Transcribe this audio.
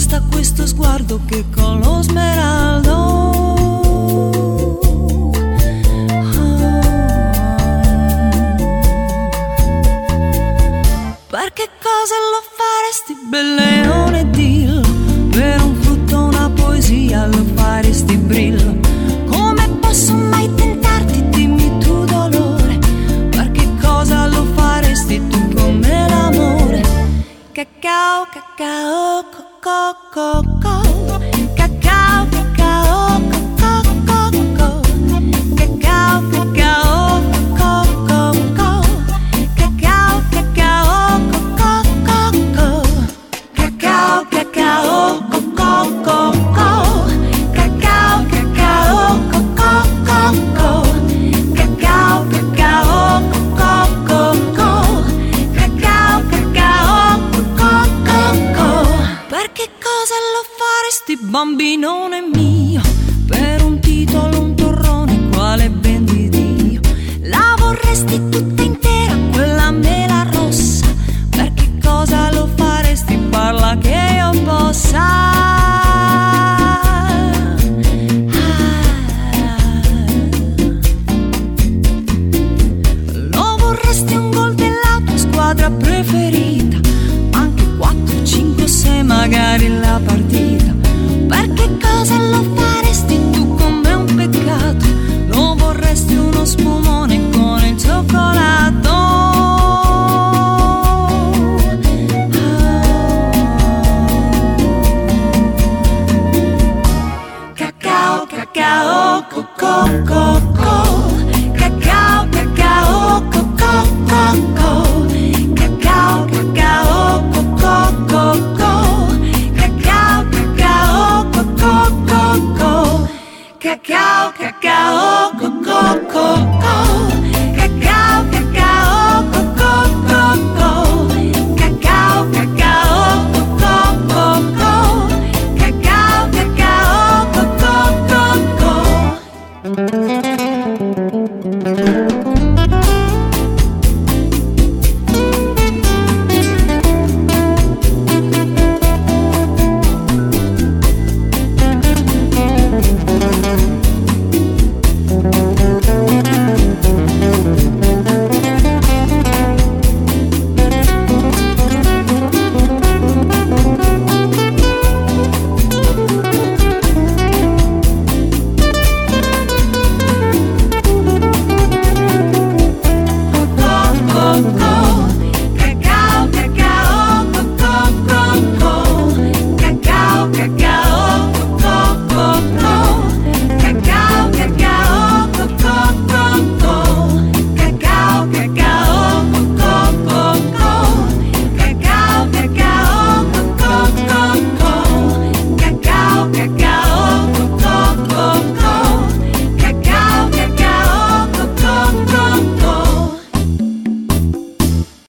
basta questo sguardo che con lo smeraldo. Per che cosa lo faresti, Belleone, dillo? Per un frutto, una poesia, lo faresti, brillo? Come posso mai tentarti, dimmi tu, dolore? Per che cosa lo faresti tu con me, l'amore? Cacao, cacao, coco, coco. Cacao, cacao, coco, coco. Cacao, cacao, coco, coco. Cacao, cacao, coco, coco. Cacao, cacao, coco, coco. Cacao, cacao, coco, coco. Cacao, cacao, coco, coco. Cacao, cacao, coco, coco. Per che cosa lo faresti, bambinone mio? Per un titolo, un torrone, quale ben di Dio? La vorresti tutta intera, quella mela rossa? Per che cosa lo faresti? Parla che io possa. Lo vorresti un gol della tua squadra preferita? Anche 4, 5, 6 magari la partita. Per che cosa lo faresti tu con me, un peccato? Lo vorresti uno spunto